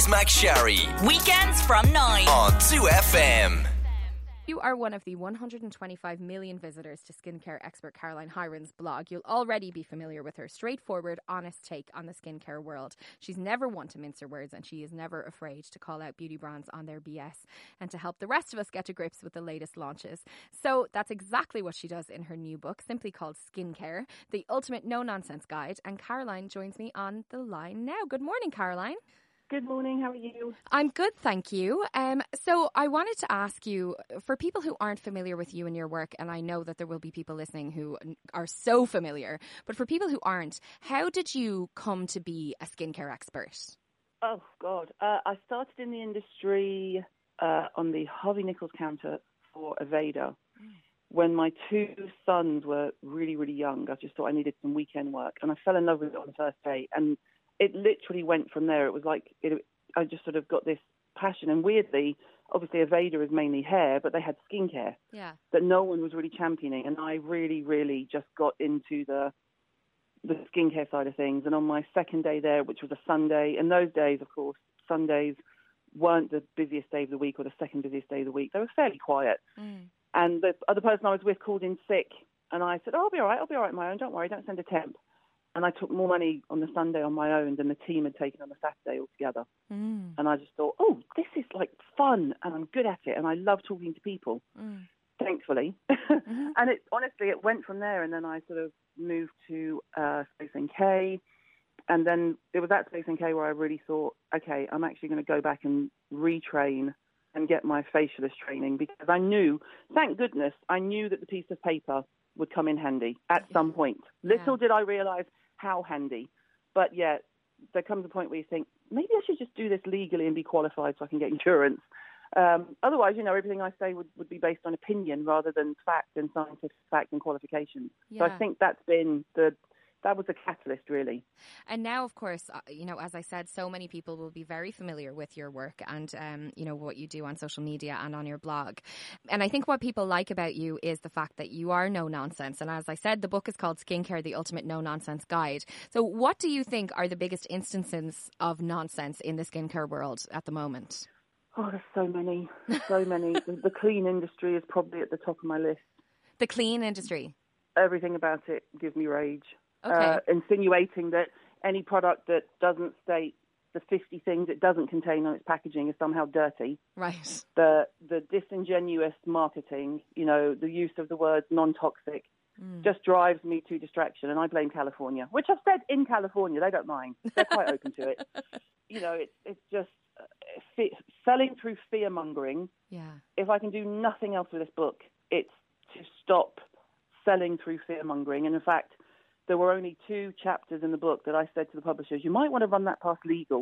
McSharry. Weekends from 9 on 2FM. You are one of the 125 million visitors to skincare expert Caroline Hirons' blog. You'll already be familiar with her straightforward, honest take on the skincare world. She's never one to mince her words, and she is never afraid to call out beauty brands on their BS and to help the rest of us get to grips with the latest launches. So that's exactly what she does in her new book, simply called Skincare, the ultimate no-nonsense guide. And Caroline joins me on the line now. Good morning, Caroline. Good morning, how are you? I'm good, thank you. So I wanted to ask you, for people who aren't familiar with you and your work, and I know that there will be people listening who are so familiar, but for people who aren't, how did you come to be a skincare expert? Oh, God. I started in the industry on the Harvey Nichols counter for Aveda. When my two sons were really, really young, I just thought I needed some weekend work, and I fell in love with it on the first day, and it literally went from there. It was like I just sort of got this passion. And weirdly, obviously Aveda is mainly hair, but they had skincare that no one was really championing. And I really, really just got into the skincare side of things. And on my second day there, which was a Sunday, in those days, of course, Sundays weren't the busiest day of the week or the second busiest day of the week. They were fairly quiet. And the other person I was with called in sick. And I said, I'll be all right on my own. Don't worry, don't send a temp. And I took more money on the Sunday on my own than the team had taken on the Saturday altogether. And I just thought, oh, this is like fun and I'm good at it and I love talking to people, thankfully. And honestly, it went from there. And then I sort of moved to Space NK. And then it was at Space NK where I really thought, okay, I'm actually going to go back and retrain and get my facialist training because I knew, thank goodness, I knew that the piece of paper would come in handy at some point. Little did I realize how handy. But yeah, there comes a point where you think, maybe I should just do this legally and be qualified so I can get insurance. Otherwise, everything I say would be based on opinion rather than fact and scientific fact and qualifications. So I think that was the catalyst, really. And now, of course, as I said, so many people will be very familiar with your work and, what you do on social media and on your blog. And I think what people like about you is the fact that you are no nonsense. And as I said, the book is called Skincare, the Ultimate No Nonsense Guide. So what do you think are the biggest instances of nonsense in the skincare world at the moment? Oh, there's so many. The clean industry is probably at the top of my list. The clean industry? Everything about it gives me rage. Okay. Insinuating that any product that doesn't state the 50 things it doesn't contain on its packaging is somehow dirty. Right. The disingenuous marketing, the use of the words non-toxic just drives me to distraction, and I blame California, which I've said in California. They don't mind. They're quite open to it. It's just selling through fear-mongering. Yeah. If I can do nothing else with this book, it's to stop selling through fear-mongering. And in fact, there were only 2 chapters in the book that I said to the publishers, you might want to run that past legal.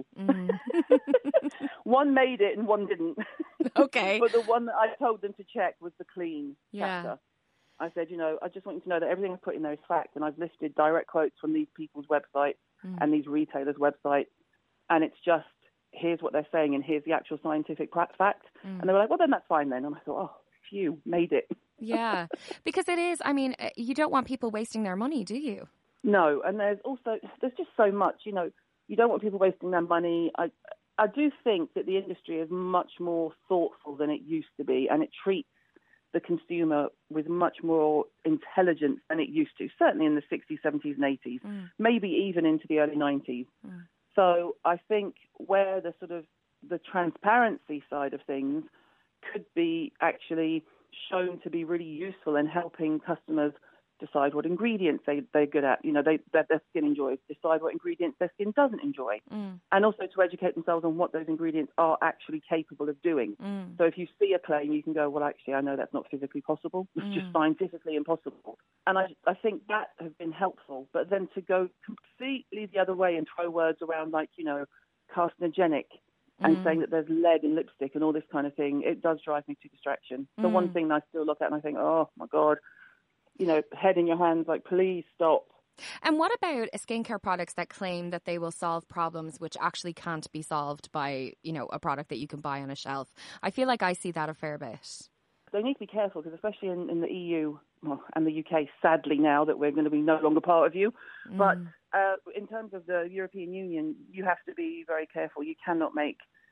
One made it and one didn't. Okay. But the one that I told them to check was the clean chapter. I said, I just want you to know that everything I've put in there is fact. And I've listed direct quotes from these people's websites and these retailers' websites. And it's just, here's what they're saying and here's the actual scientific fact. And they were like, well, then that's fine then. And I thought, oh, phew, made it. Yeah, because it is, you don't want people wasting their money, do you? No, and there's just so much, you don't want people wasting their money. I do think that the industry is much more thoughtful than it used to be, and it treats the consumer with much more intelligence than it used to, certainly in the 60s, 70s and 80s, maybe even into the early 90s. So I think where the transparency side of things could be actually shown to be really useful in helping customers decide what ingredients they're good at, that their skin enjoys, decide what ingredients their skin doesn't enjoy, and also to educate themselves on what those ingredients are actually capable of doing. So if you see a claim, you can go, well, actually, I know that's not physically possible. It's just scientifically impossible. And I think that has been helpful. But then to go completely the other way and throw words around like, carcinogenic, and saying that there's lead in lipstick and all this kind of thing, it does drive me to distraction. The one thing I still look at and I think, oh, my God, head in your hands, like, please stop. And what about skincare products that claim that they will solve problems which actually can't be solved by, a product that you can buy on a shelf? I feel like I see that a fair bit. They need to be careful because especially in the EU and the UK, sadly now that we're going to be no longer part of you, but in terms of the European Union, you have to be very careful. You cannot make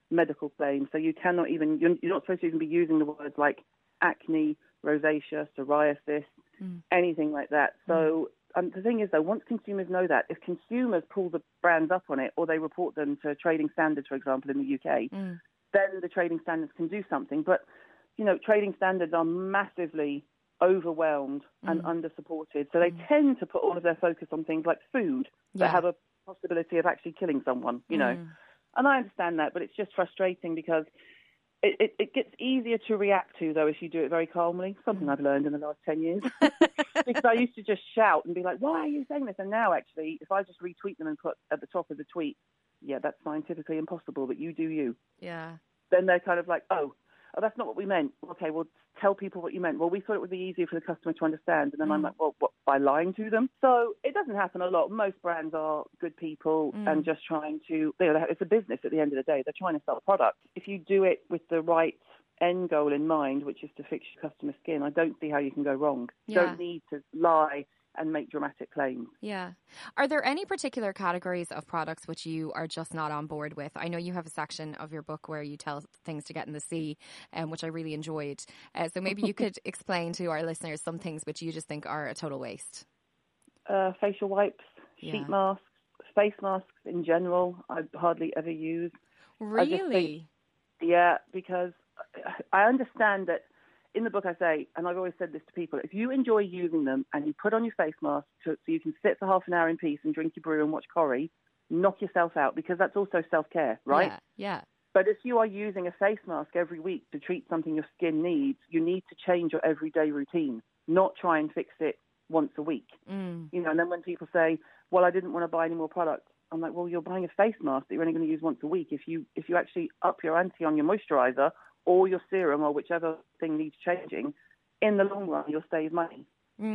medical claims. So you cannot even, you're not supposed to even be using the words like acne, rosacea, psoriasis, anything like that. So the thing is, though, once consumers know that, if consumers pull the brands up on it or they report them to trading standards, for example, in the UK, then the trading standards can do something. But, you know, trading standards are massively overwhelmed and under-supported. So they tend to put all of their focus on things like food that have a possibility of actually killing someone, you know. And I understand that, but it's just frustrating because it gets easier to react to, though, if you do it very calmly. Something I've learned in the last 10 years. Because I used to just shout and be like, why are you saying this? And now, actually, if I just retweet them and put at the top of the tweet, yeah, that's scientifically impossible, but you do you. Yeah. Then they're kind of like, oh, that's not what we meant. Okay, well, tell people what you meant. Well, we thought it would be easier for the customer to understand. And then I'm like, well, what, by lying to them? So it doesn't happen a lot. Most brands are good people and just trying to, it's a business at the end of the day. They're trying to sell a product. If you do it with the right end goal in mind, which is to fix your customer skin, I don't see how you can go wrong. You don't need to lie and make dramatic claims. Yeah. Are there any particular categories of products which you are just not on board with? I know you have a section of your book where you tell things to get in the sea, which I really enjoyed. So maybe you could explain to our listeners some things which you just think are a total waste. Facial wipes, sheet masks, face masks in general, I hardly ever use. Really? Yeah, because I understand that in the book I say, and I've always said this to people, if you enjoy using them and you put on your face mask so you can sit for half an hour in peace and drink your brew and watch Corrie, knock yourself out, because that's also self-care, right? Yeah. But if you are using a face mask every week to treat something your skin needs, you need to change your everyday routine, not try and fix it once a week. You know, and then when people say, well, I didn't want to buy any more products, I'm like, well, you're buying a face mask that you're only going to use once a week. If you actually up your ante on your moisturizer or your serum or whichever thing needs changing, in the long run, you'll save money.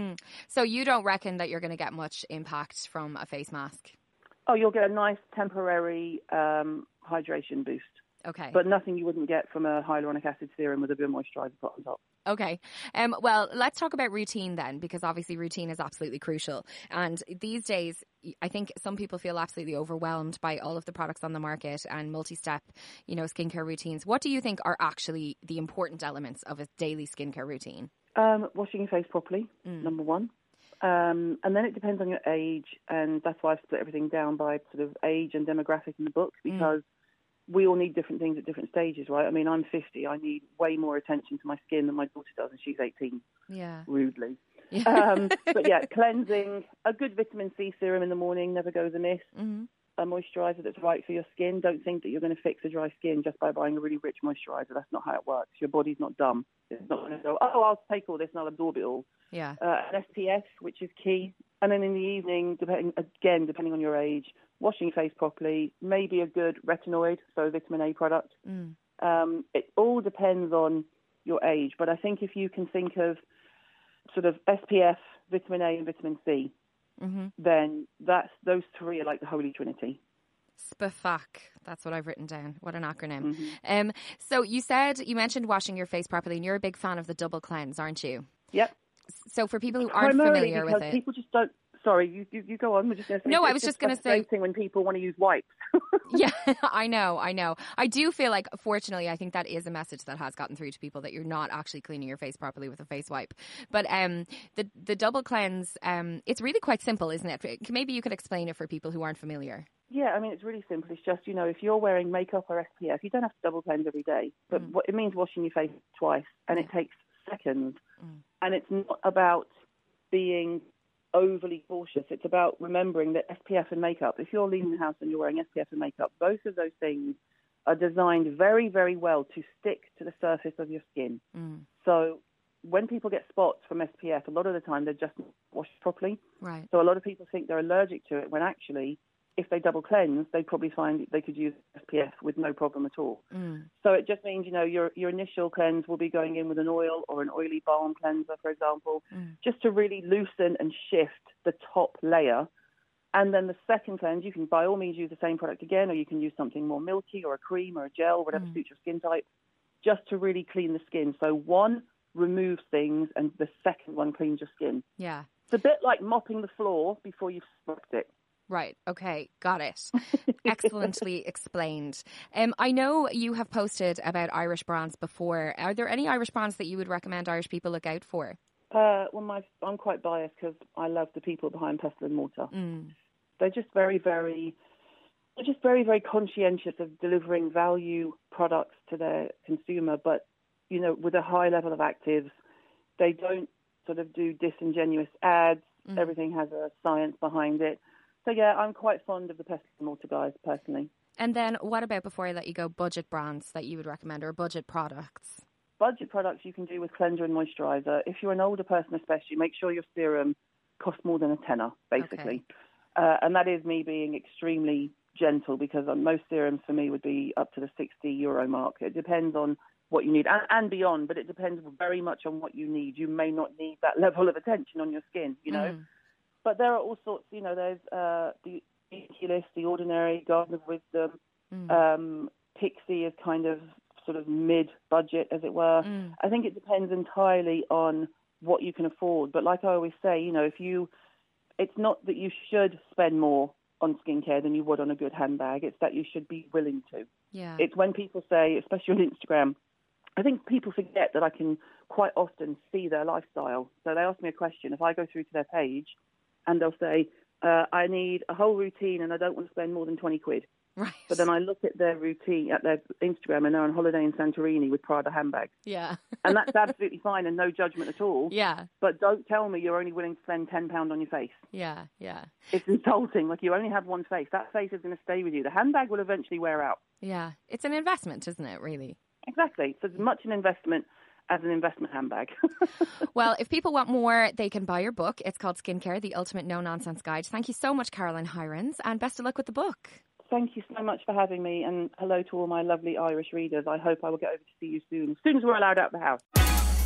So you don't reckon that you're going to get much impact from a face mask? Oh, you'll get a nice temporary hydration boost. Okay. But nothing you wouldn't get from a hyaluronic acid serum with a bit of moisturizer put on top. Okay. Well, let's talk about routine then, because obviously routine is absolutely crucial. And these days, I think some people feel absolutely overwhelmed by all of the products on the market and multi-step, you know, skincare routines. What do you think are actually the important elements of a daily skincare routine? Washing your face properly, number one. And then it depends on your age. And that's why I've split everything down by sort of age and demographic in the book, because we all need different things at different stages, right? I mean, I'm 50. I need way more attention to my skin than my daughter does, and she's 18. Yeah. Rudely. But yeah, cleansing, a good vitamin C serum in the morning never goes amiss. A moisturizer that's right for your skin. Don't think that you're going to fix a dry skin just by buying a really rich moisturizer. That's not how it works. Your body's not dumb. It's not going to go, oh, I'll take all this and I'll absorb it all. Yeah. An SPF, which is key. And then in the evening, depending on your age, washing your face properly, maybe a good retinoid, so a vitamin A product. It all depends on your age. But I think if you can think of sort of SPF, vitamin A and vitamin C, then those three are like the holy trinity. SPFAC. That's what I've written down. What an acronym. So you mentioned washing your face properly, and you're a big fan of the double cleanse, aren't you? Yep. So for people who aren't familiar with it, people just don't. Sorry, you go on. We're just going to say. No, I was just going to say when people want to use wipes. Yeah, I know. I do feel like, fortunately, I think that is a message that has gotten through to people, that you're not actually cleaning your face properly with a face wipe. But the double cleanse, it's really quite simple, isn't it? Maybe you could explain it for people who aren't familiar. Yeah, I mean, it's really simple. It's just, if you're wearing makeup or SPF, you don't have to double cleanse every day. But it means washing your face twice, and it takes seconds. And it's not about being overly cautious. It's about remembering that SPF and makeup, if you're leaving the house and you're wearing SPF and makeup, both of those things are designed very, very well to stick to the surface of your skin. So when people get spots from SPF, a lot of the time they're just not washed properly. Right. So a lot of people think they're allergic to it, when actually, if they double cleanse, they probably find they could use SPF with no problem at all. So it just means, your initial cleanse will be going in with an oil or an oily balm cleanser, for example, just to really loosen and shift the top layer. And then the second cleanse, you can by all means use the same product again, or you can use something more milky or a cream or a gel, whatever suits your skin type, just to really clean the skin. So one removes things and the second one cleans your skin. Yeah. It's a bit like mopping the floor before you've swept it. Right. Okay. Got it. Excellently explained. I know you have posted about Irish brands before. Are there any Irish brands that you would recommend Irish people look out for? I'm quite biased because I love the people behind Pestle and Mortar. They're just very, very conscientious of delivering value products to their consumer, but, you know, with a high level of actives. They don't sort of do disingenuous ads. Everything has a science behind it. So, yeah, I'm quite fond of the Pestle and Mortar guys, personally. And then what about, before I let you go, budget brands that you would recommend, or budget products? Budget products you can do with cleanser and moisturiser. If you're an older person especially, make sure your serum costs more than a tenner, basically. Okay. And that is me being extremely gentle, because most serums for me would be up to the €60 mark. It depends on what you need and beyond, but it depends very much on what you need. You may not need that level of attention on your skin, you know. But there are all sorts, you know, there's the Oculus, the Ordinary, Garden of Wisdom, Pixie is kind of sort of mid-budget, as it were. I think it depends entirely on what you can afford. But like I always say, you know, it's not that you should spend more on skincare than you would on a good handbag. It's that you should be willing to. Yeah. It's when people say, especially on Instagram, I think people forget that I can quite often see their lifestyle. So they ask me a question. If I go through to their page and they'll say, I need a whole routine and I don't want to spend more than 20 quid. Right. But then I look at their routine, at their Instagram, and they're on holiday in Santorini with Prada handbags. Yeah. And that's absolutely fine and no judgment at all. Yeah. But don't tell me you're only willing to spend £10 on your face. Yeah, yeah. It's insulting. Like, you only have one face. That face is going to stay with you. The handbag will eventually wear out. Yeah. It's an investment, isn't it, really? Exactly. So it's as much an investment as an investment handbag. Well, if people want more, they can buy your book. It's called Skincare, The Ultimate No-Nonsense Guide. Thank you so much, Caroline Hirons, and best of luck with the book. Thank you so much for having me, and hello to all my lovely Irish readers. I hope I will get over to see you soon as we're allowed out of the house.